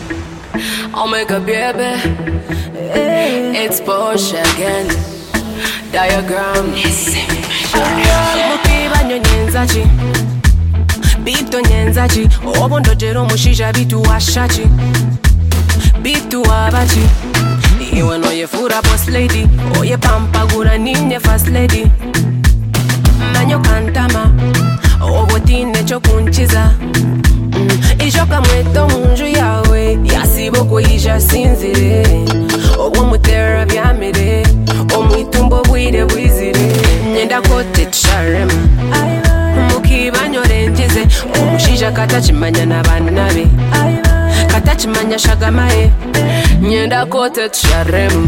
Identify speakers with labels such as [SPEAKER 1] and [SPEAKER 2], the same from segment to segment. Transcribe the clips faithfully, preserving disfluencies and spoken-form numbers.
[SPEAKER 1] I'll make a baby. It's Porsche again. Diagram.
[SPEAKER 2] Mukiba nyenzachi Bito nyenzachi Obondo jero mushisha bitu washachi Bitu wabachi Iwe no ye fura boss lady Oye pampa gura ninye fast lady Manyo kantama Obotine chokunchiza mm. Ishoka mweto munju yawe Yasiboko isha sinzire Obo mutera byamire Omwitumbo bwire bwizire Nyenda kote tsharem Mukiba nyorenjeze Omushija katachimanya n'abana nabe Katachimanya shagamaye
[SPEAKER 1] Nyenda kote tsharem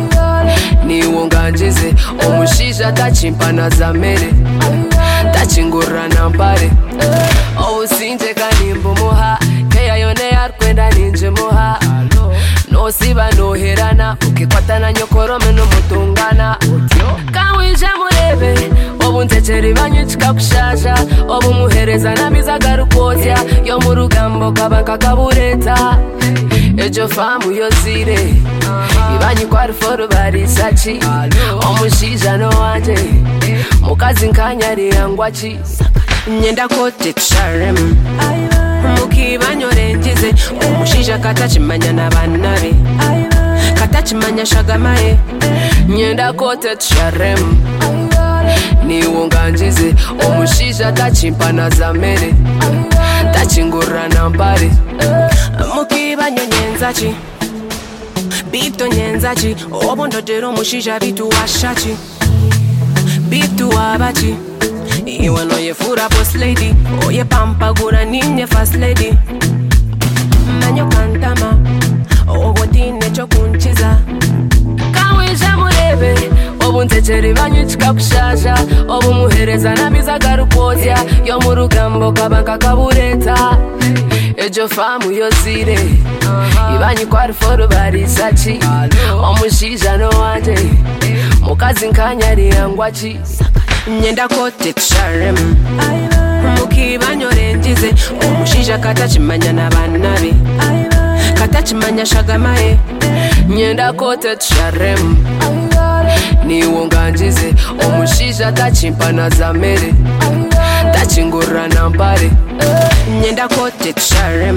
[SPEAKER 1] Niwo nganjize Omushija tachimpana za mere Tachingura na mpare Obusinje kanimbu muha Keya yone yarkwenda ninje muha No siba no herana Ukikwatana nyokorome no mutungana Kanwije murebe Obu ntekeri banyichika kushasha Obu muhereza namiza garukozya Yo murugambo kabanka kabureta Ejo famu yozire Ibanyi kwa ruforo barisachi Omushija no wanje Mukazi nkanyari yangwachi
[SPEAKER 2] Nyenda kote tsharem Mukiba nyorenjeze Omushija katachimanya n'abana nabe Katachimanya shagamaye
[SPEAKER 1] Nyenda kote tsharem Niwo nganjize Omushija tachimpana za mere Tachingura na mpare
[SPEAKER 2] Mukiba nyenzachi Bito nyenzachi Obondo jero mushija bitu washachi Bitu wabachi Iwe no ye fura boss lady Oye pampa gura ninye fast lady Manyo kantama Obotine chokunchiza
[SPEAKER 1] Kanwije murebe Obu ntekeri banyichika kushasha Obu muhereza namiza garukozya Yo murugambo kabanka kabureta Ejo famu yozire Ibanyi kwa ruforo barisachi Omushija no wanje Mukazi nkanyari yangwachi
[SPEAKER 2] Nyenda kote tsharem Mukiba nyorenjeze Omushija katachimanya n'abana nabe Katachimanya shagamaye
[SPEAKER 1] Nyenda kote tsharem Niwo nganjize Omushija tachimpana za mere Tachingura na mpare
[SPEAKER 2] Nyenda kote tsharem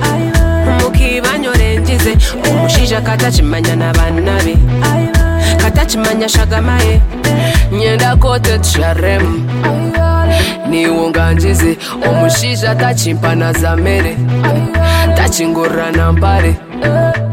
[SPEAKER 2] Mukiba nyorenjeze Omushija katachimanya n'abana nabe Katachimanya shagamaye
[SPEAKER 1] Nyenda kote tsharem Niwo nganjize Omushija tachimpana za mere Tachingura na mpare